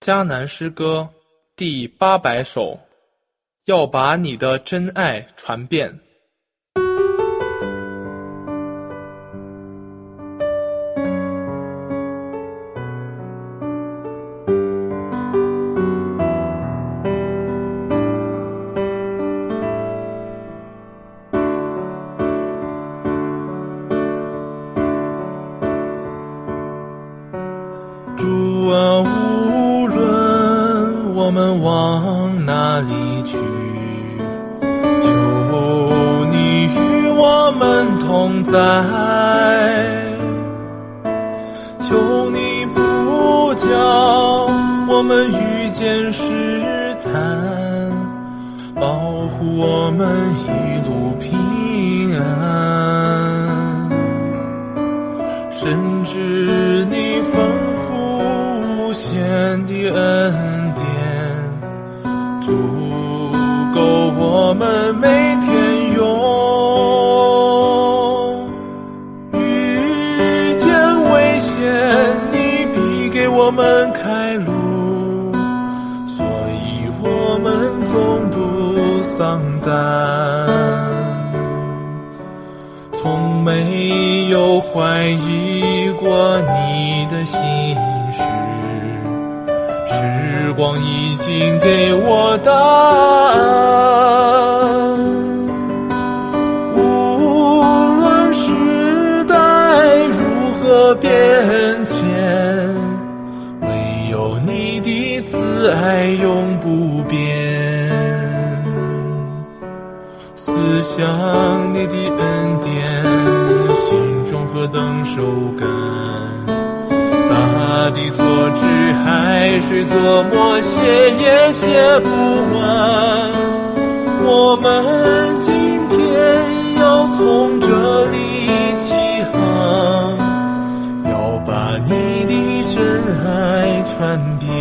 迦南诗歌第800首，要把你的真爱传遍。 主啊，无论我们往哪里去，求你与我们同在，求你不叫我们遇见试探，保护我们一路平安，甚至你丰富无限的恩典，足够我们每天用。遇见危险，你必给我们开路，所以我们总不丧胆，从没有怀疑过你的心事，时光已经给我答案。无论时代如何变迁，唯有你的慈爱永不变。思想你的恩典，心中何等受感，大地作纸，海水作墨，写也写不完。我们今天要从这里起航，要把你的真爱传遍。